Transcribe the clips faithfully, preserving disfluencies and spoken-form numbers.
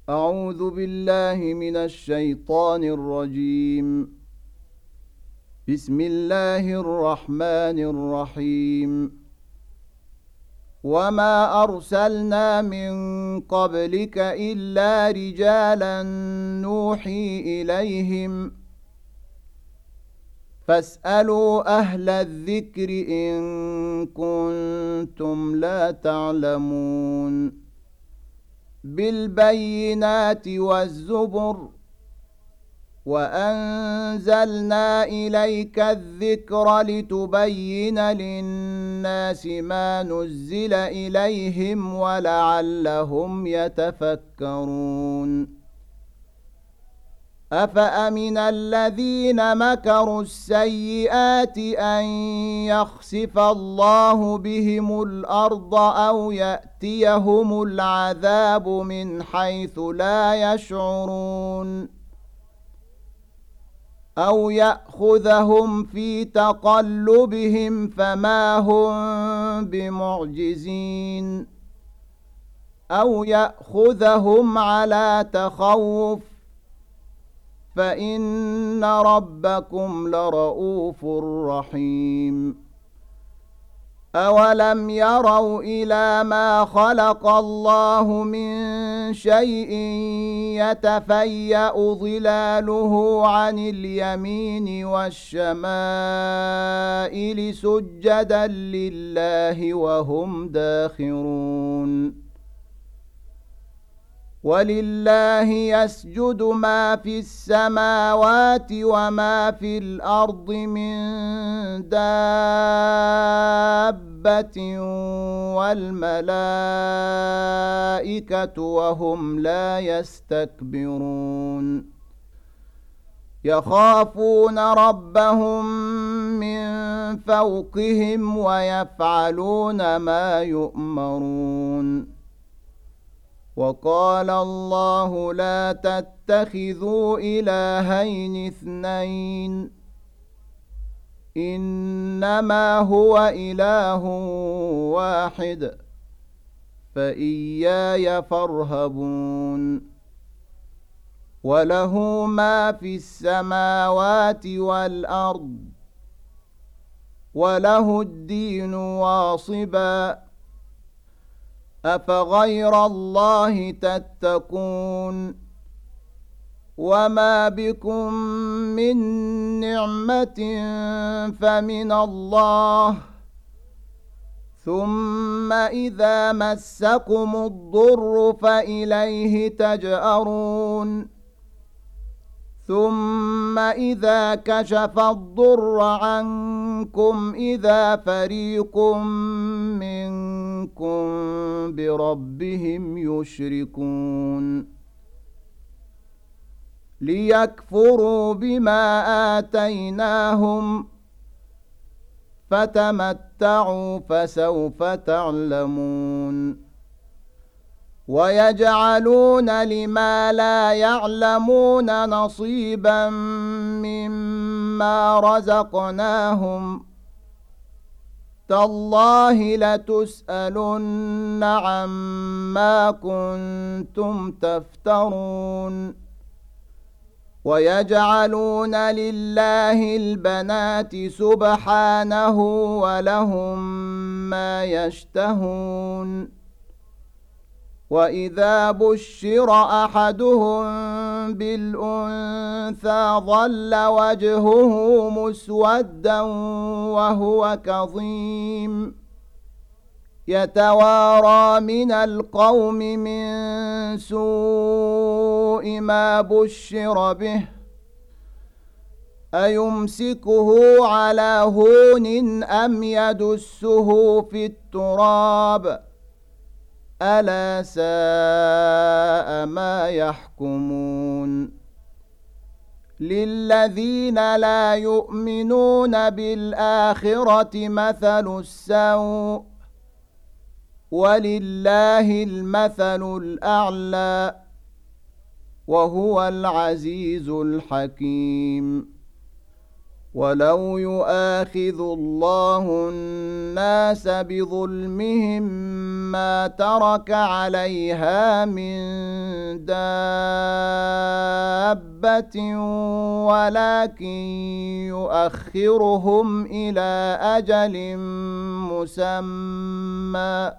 أعوذ بالله من الشيطان الرجيم. بسم الله الرحمن الرحيم. وما أرسلنا من قبلك إلا رجالا نوحي إليهم فاسألوا أهل الذكر إن كنتم لا تعلمون. بالبينات والزبر وأنزلنا إليك الذكر لتبين للناس ما نزل إليهم ولعلهم يتفكرون. أفأمن الذين مكروا السيئات أن يخسف الله بهم الأرض أو يأتيهم العذاب من حيث لا يشعرون أو يأخذهم في تقلبهم فما هم بمعجزين أو يأخذهم على تخوف فإن ربكم لرؤوف رحيم. أولم يروا إلى ما خلق الله من شيء يتفيأ ظلاله عن اليمين والشمائل سجدا لله وهم داخرون. ولله يسجد ما في السماوات وما في الأرض من دابة والملائكة وهم لا يستكبرون. يخافون ربهم من فوقهم ويفعلون ما يؤمرون. وقال الله لا تتخذوا إلهين اثنين إنما هو إله واحد فإياي فارهبون. وله ما في السماوات والأرض وله الدين واصبا أفغير الله تتقون. وما بكم من نعمة فمن الله ثم إذا مسكم الضر فإليه تجأرون. ثم إذا كشف الضر عنكم إذا فريق منكم بربهم يشركون. ليكفروا بما آتيناهم فتمتعوا فسوف تعلمون. ويجعلون لما لا يعلمون نصيبا مما رزقناهم تالله لتسألن عما كنتم تفترون. ويجعلون لله البنات سبحانه ولهم ما يشتهون. وإذا بشر أحدهم بالأنثى ظل وجهه مسودا وهو كظيم يتوارى من القوم من سوء ما بشر به أيمسكه على هون أم يدسه في التراب ألا ساء ما يحكمون. للذين لا يؤمنون بالآخرة مثل السوء ولله المثل الأعلى وهو العزيز الحكيم. ولو يؤاخذ الله الناس بظلمهم ما ترك عليها من دابة ولكن يؤخرهم إلى أجل مسمى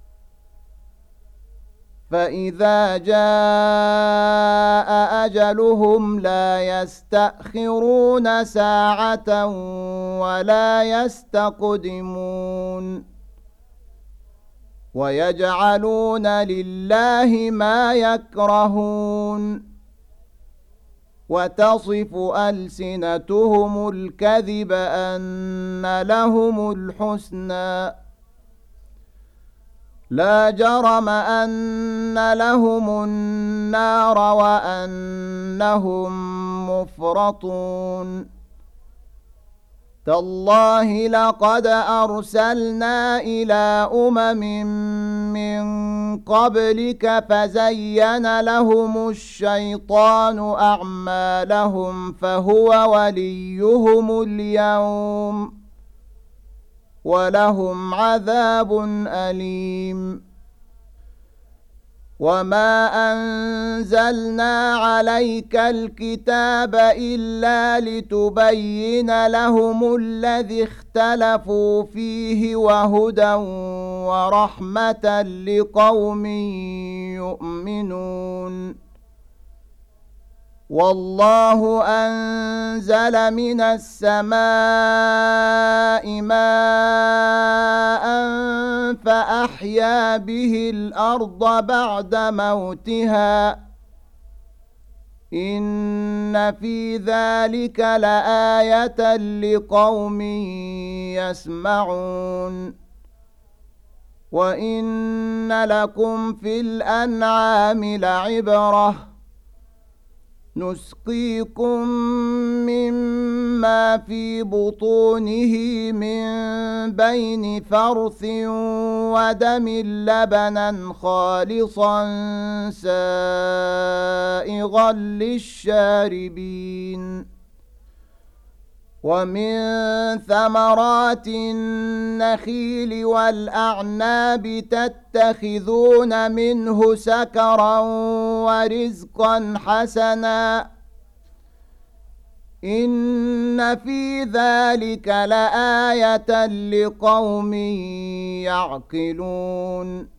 فإذا جاء أجلهم لا يستأخرون ساعة ولا يستقدمون ويجعلون لله ما يكرهون وتصف ألسنتهم الكذب أن لهم الحسنى لا جرم أن لهم النار وأنهم مفرطون تالله لقد أرسلنا إلى أمم من قبلك فزين لهم الشيطان أعمالهم فهو وليهم اليوم ولهم عذاب أليم وما أنزلنا عليك الكتاب إلا لتبين لهم الذي اختلفوا فيه وهدى ورحمة لقوم يؤمنون والله أنزل من السماء ماء فأحيا به الأرض بعد موتها إن في ذلك لآية لقوم يسمعون وإن لكم في الأنعام لعبرة نسقيكم مما في بطونه من بين فرث ودم لبنا خالصا سائغا للشاربين ومن ثمرات النخيل والأعناب تتخذون منه سكرا ورزقا حسنا إن في ذلك لآية لقوم يعقلون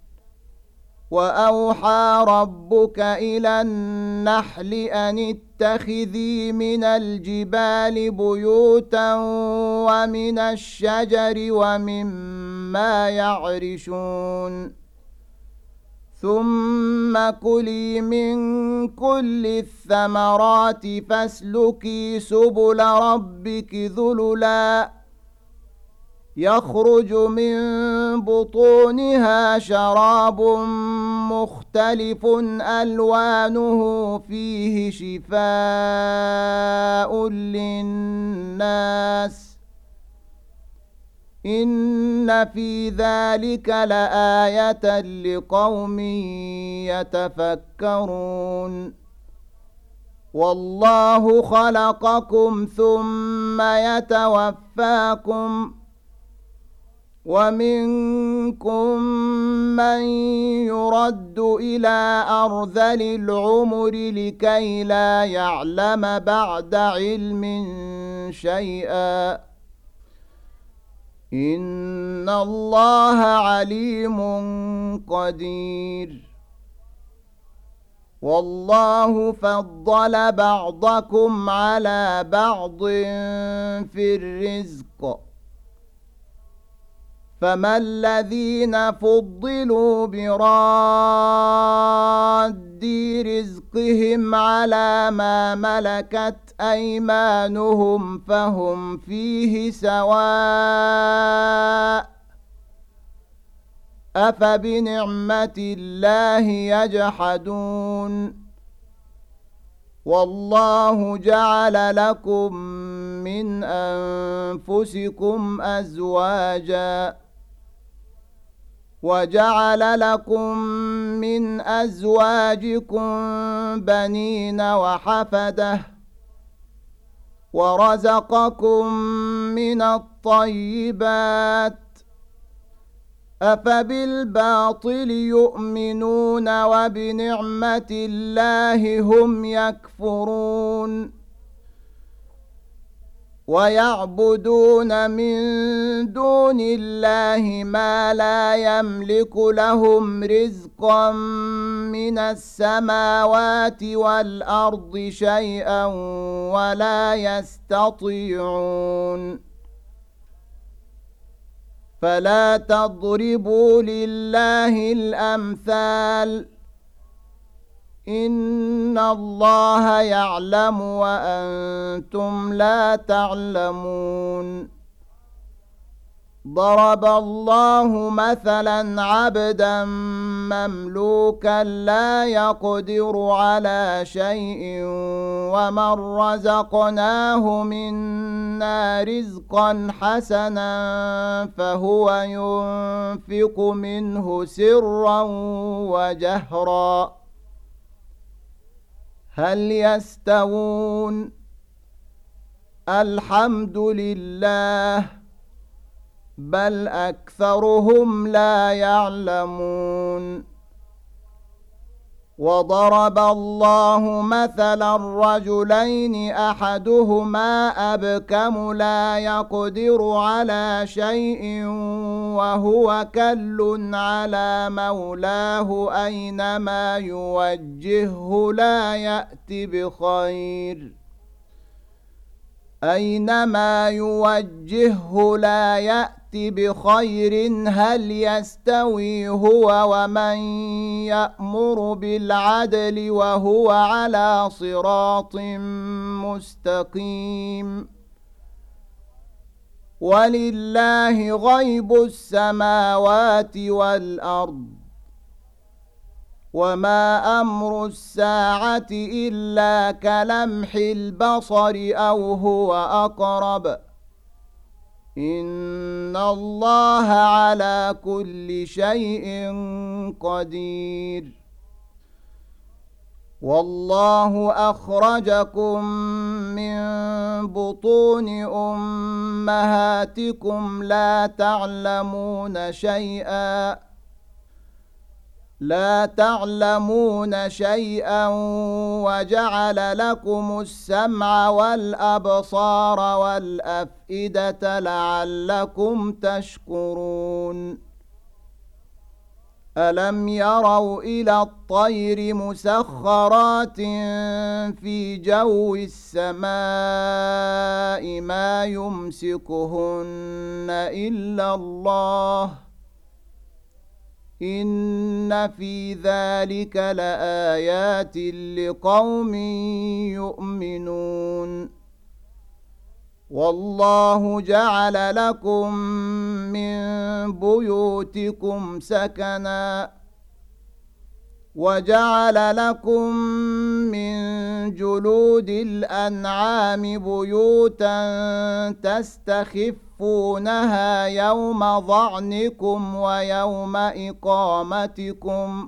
وأوحى ربك إلى النحل أن اتخذي من الجبال بيوتا ومن الشجر ومما يعرشون ثم كلي من كل الثمرات فاسلكي سبل ربك ذللا يخرج من بطونها شراب مختلف ألوانه فيه شفاء للناس إن في ذلك لآية لقوم يتفكرون والله خلقكم ثم يتوفاكم ومنكم من يرد إلى أرذل العمر لكي لا يعلم بعد علم شيئا إن الله عليم قدير والله فضل بعضكم على بعض في الرزق فما الذين فضلوا براد رزقهم على ما ملكت أيمانهم فهم فيه سواء أفبنعمة الله يجحدون والله جعل لكم من أنفسكم أزواجا وجعل لكم من أزواجكم بنين وحفدة ورزقكم من الطيبات أفبالباطل يؤمنون وبنعمة الله هم يكفرون ويعبدون من دون الله ما لا يملك لهم رزقا من السماوات والأرض شيئا ولا يستطيعون فلا تضربوا لله الأمثال إن الله يعلم وأنتم لا تعلمون ضرب الله مثلا عبدا مملوكا لا يقدر على شيء ومن رزقناه منا رزقا حسنا فهو ينفق منه سرا وجهرا هل يستوون الحمد لله بل أكثرهم لا يعلمون وضرب الله مثلا رجلين أحدهما أبكم لا يقدر على شيء وهو كل على مولاه أينما يوجهه لا يأتي بخير أينما يوجهه لا يأتي بخير هل يستوي هو ومن يأمر بالعدل وهو على صراط مستقيم ولله غيب السماوات والأرض وما أمر الساعة إلا كلمح البصر أو هو أقرب إن الله على كل شيء قدير والله أخرجكم من بطون أمهاتكم لا تعلمون شيئا لا تعلمون شيئا وجعل لكم السمع والأبصار والأفئدة لعلكم تشكرون ألم يروا إلى الطير مسخرات في جو السماء ما يمسكهن إلا الله إن في ذلك لآيات لقوم يؤمنون والله جعل لكم من بيوتكم سكنا وجعل لكم من جلود الأنعام بيوتا تستخفونها يوم ظعنكم ويوم إقامتكم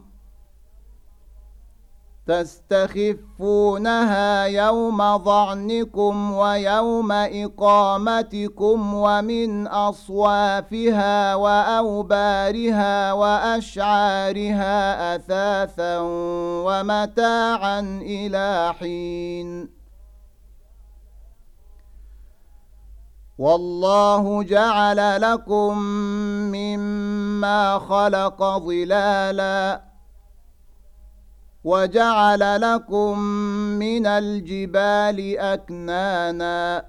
تستخفونها يوم ظعنكم ويوم إقامتكم ومن أصوافها وأوبارها وأشعارها أثاثا ومتاعا إلى حين والله جعل لكم مما خلق ظلالا وجعل لكم من الجبال أكنانا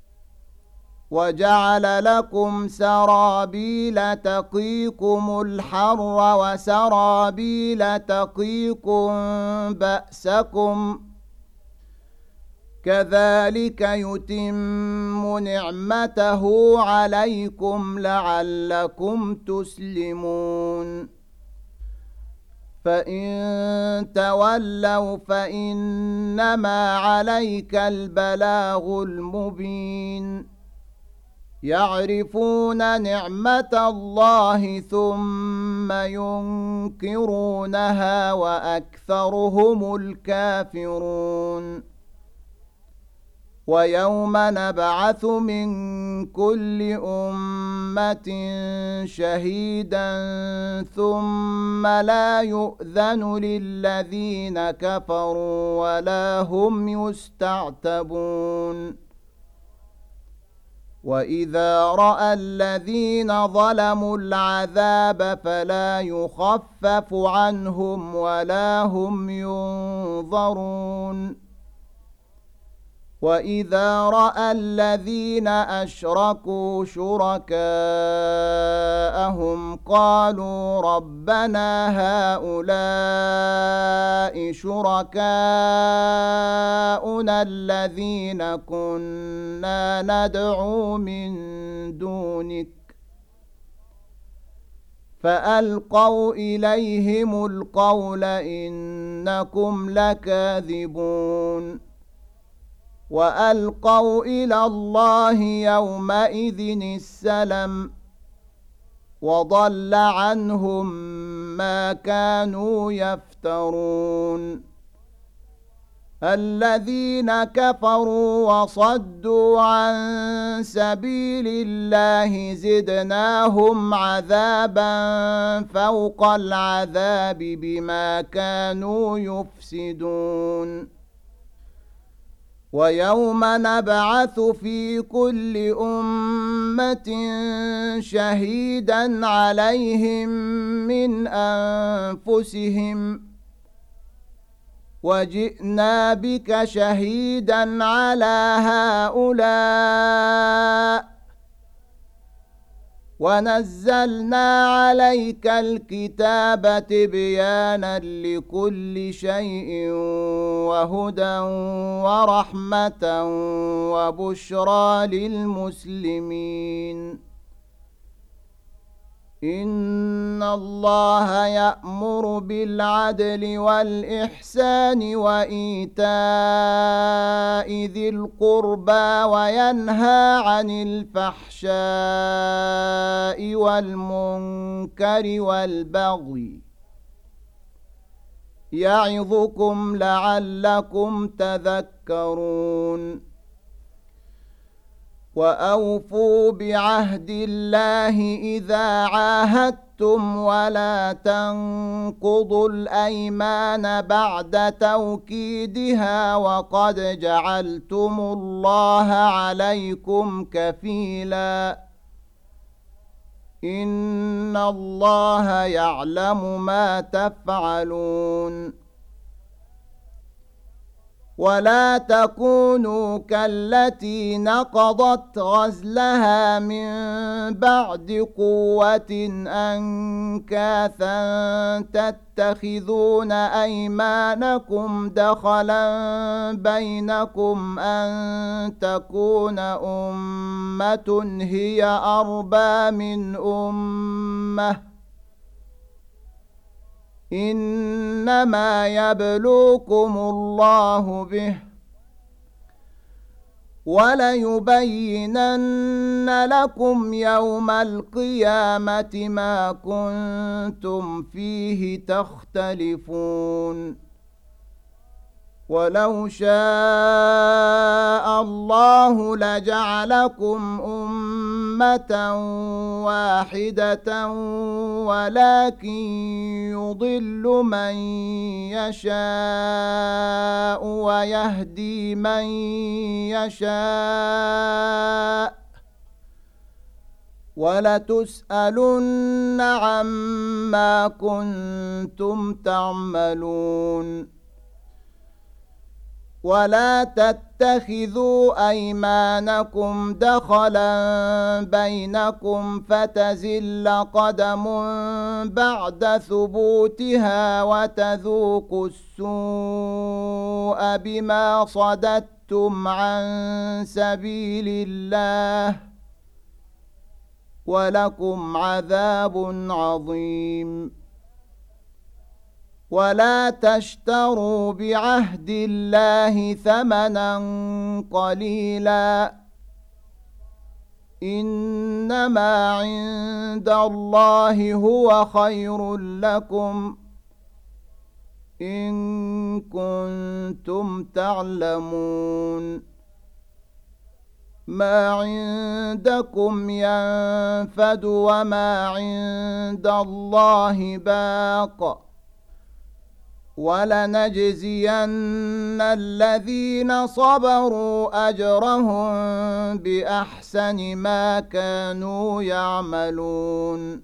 وجعل لكم سرابيل تقيكم الحر وسرابيل تقيكم بأسكم كذلك يتم نعمته عليكم لعلكم تسلمون فإن تولوا فإنما عليك البلاغ المبين يعرفون نعمة الله ثم ينكرونها وأكثرهم الكافرون ويوم نبعث من كل أمة شهيدا ثم لا يؤذن للذين كفروا ولا هم يستعتبون وإذا رأى الذين ظلموا العذاب فلا يخفف عنهم ولا هم ينظرون وإذا رأى الذين أشركوا شركاءهم قالوا ربنا هؤلاء شركاؤنا الذين كنا ندعو من دونك فألقوا إليهم القول إنكم لكاذبون وألقوا إلى الله يومئذ السلم وضل عنهم ما كانوا يفترون الذين كفروا وصدوا عن سبيل الله زدناهم عذابا فوق العذاب بما كانوا يفسدون ويوم نبعث في كل أمة شهيدا عليهم من أنفسهم وجئنا بك شهيدا على هؤلاء ونزلنا عليك الكتاب تبيانا لكل شيء وهدى ورحمة وبشرى للمسلمين إن الله يأمر بالعدل والإحسان وإيتاء ذي القربى وينهى عن الفحشاء والمنكر والبغي يعظكم لعلكم تذكرون وأوفوا بعهد الله إذا عاهدتم ولا تنقضوا الأيمان بعد توكيدها وقد جعلتم الله عليكم كفيلا إن الله يعلم ما تفعلون ولا تكونوا كالتي نقضت غزلها من بعد قوة أنكاثا تتخذون أيمانكم دخلا بينكم أن تكون أمة هي أربى من أمة إنما يبلوكم الله به وليبينن لكم يوم القيامة ما كنتم فيه تختلفون ولو شاء الله لجعلكم أمة واحدة ولكن يضل من يشاء ويهدي من يشاء ولتسألن عما كنتم تعملون ولا تتخذوا أيمانكم دخلا بينكم فتزل قدم بعد ثبوتها وتذوقوا السوء بما صددتم عن سبيل الله ولكم عذاب عظيم ولا تشتروا بعهد الله ثمنا قليلا إنما عند الله هو خير لكم إن كنتم تعلمون ما عندكم ينفد وما عند الله باق ولنجزين الذين صبروا أجرهم بأحسن ما كانوا يعملون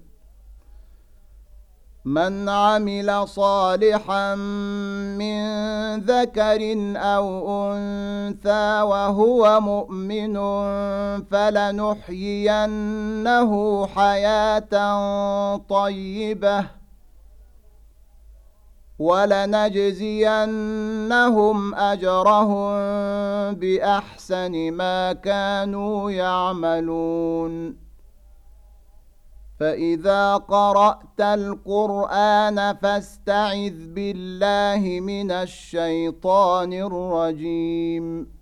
من عمل صالحا من ذكر أو أنثى وهو مؤمن فلنحيينه حياة طيبة ولنجزينهم أجرهم بأحسن ما كانوا يعملون فإذا قرأت القرآن فاستعذ بالله من الشيطان الرجيم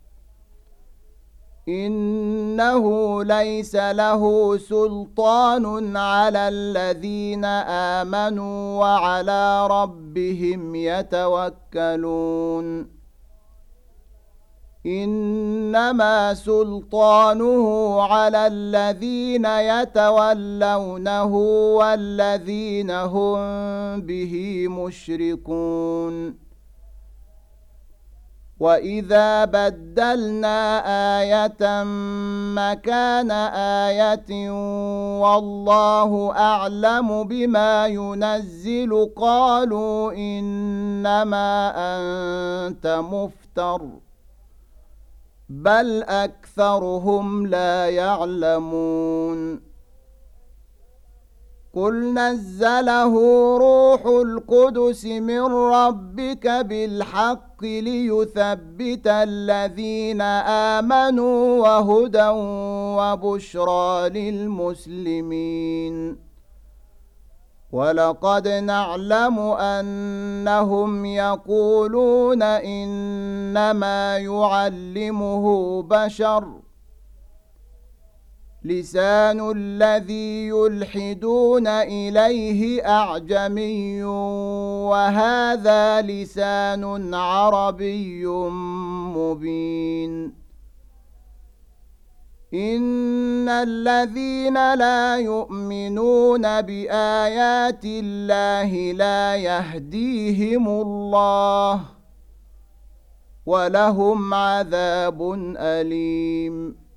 إنه ليس له سلطان على الذين آمنوا وعلى ربهم يتوكلون إنما سلطانه على الذين يتولونه والذين هم به مشركون وإذا بدلنا آية مكان آية والله أعلم بما ينزل قالوا إنما أنت مفتر بل أكثرهم لا يعلمون قل نزله روح القدس من ربك بالحق ليثبت الذين آمنوا وهدى وبشرى للمسلمين ولقد نعلم أنهم يقولون إنما يعلمه بشر لسان الذي يلحدون إليه أعجمي وهذا لسان عربي مبين إن الذين لا يؤمنون بآيات الله لا يهديهم الله ولهم عذاب أليم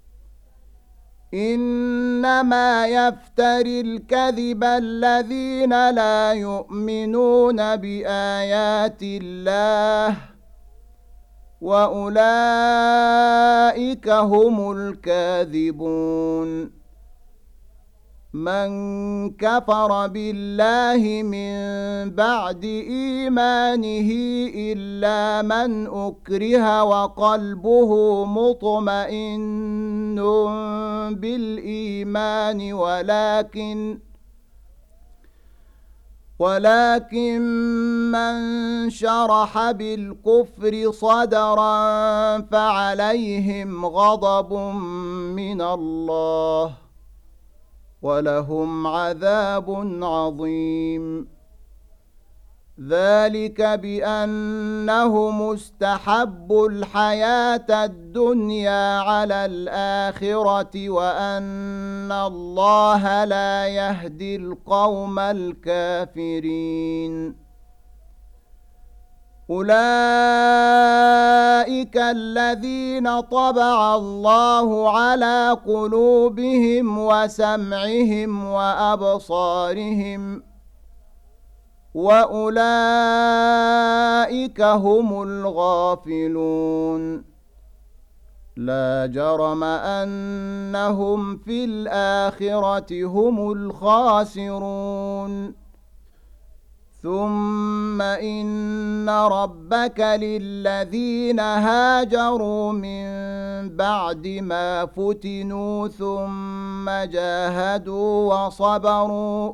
إنما يفتري الكذب الذين لا يؤمنون بآيات الله وأولئك هم الكاذبون من كفر بالله من بعد إيمانه إلا من أكره وقلبه مطمئن بالإيمان ولكن ولكن من شرح بالكفر صدرا فعليهم غضب من الله ولهم عذاب عظيم ذلك بأنه مستحب الحياة الدنيا على الآخرة وأن الله لا يهدي القوم الكافرين أولئك الذين طبع الله على قلوبهم وسمعهم وأبصارهم وأولئك هم الغافلون لا جرم أنهم في الآخرة هم الخاسرون ثم إن ربك للذين هاجروا من بعد ما فتنوا ثم جاهدوا وصبروا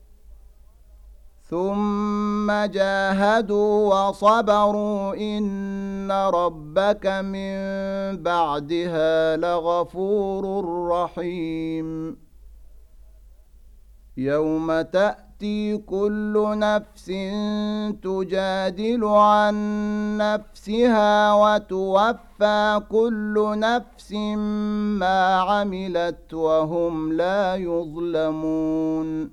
ثم جاهدوا وصبروا إن ربك من بعدها لغفور رحيم يوم تأتي تأتي كل نفس تجادل عن نفسها وتوفى كل نفس ما عملت وهم لا يظلمون.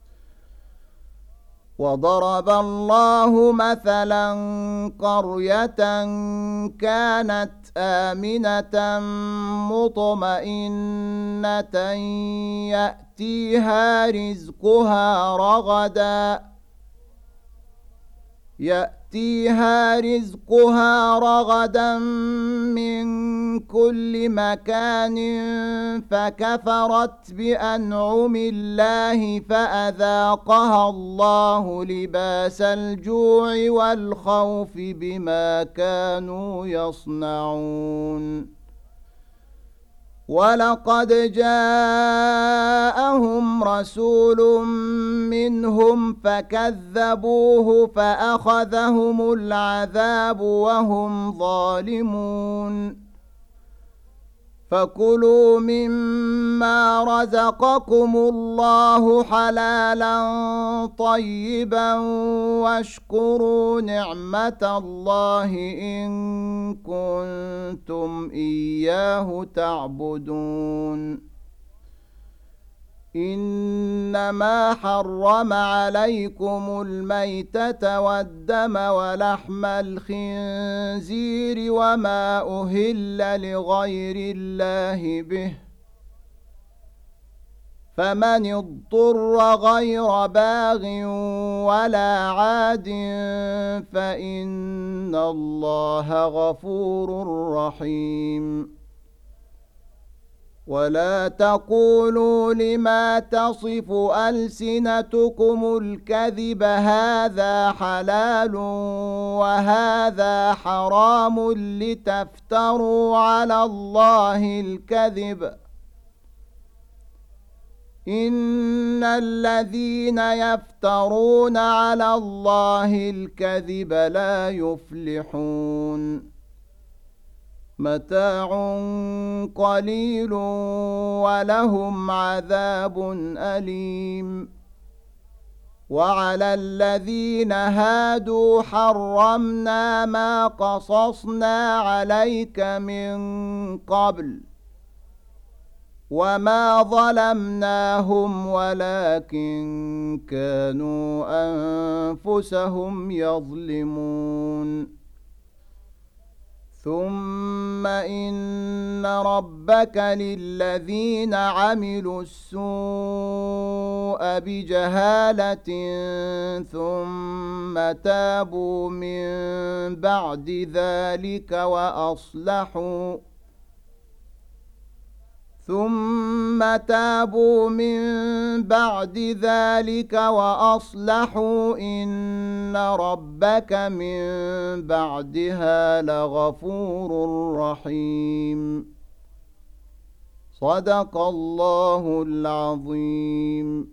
وضرب الله مثلا قرية كانت آمنة مطمئنة يأتيها رزقها رغدا يأتيها رزقها رغدا من كل مكان فكفرت بأنعم الله فأذاقها الله لباس الجوع والخوف بما كانوا يصنعون. ولقد جاءهم رسول منهم فكذبوه فأخذهم العذاب وهم ظالمون. فكلوا مما رزقكم الله حلالا طيبا واشكروا نعمة الله إن كنتم إياه تعبدون. إنما حرم عليكم الميتة والدم ولحم الخنزير وما أهل لغير الله به، فمن اضطر غير باغ ولا عاد فإن الله غفور رحيم. ولا تقولوا لما تصف ألسنتكم الكذب هذا حلال وهذا حرام لتفتروا على الله الكذب، إن الذين يفترون على الله الكذب لا يفلحون. متاع قليل ولهم عذاب أليم. وعلى الذين هادوا حرمنا ما قصصنا عليك من قبل وما ظلمناهم ولكن كانوا أنفسهم يظلمون. ثم إن ربك للذين عملوا السوء بجهالة ثم تابوا من بعد ذلك وأصلحوا ثم تابوا من بعد ذلك وأصلحوا إن ربك من بعدها لغفور رحيم. صدق الله العظيم.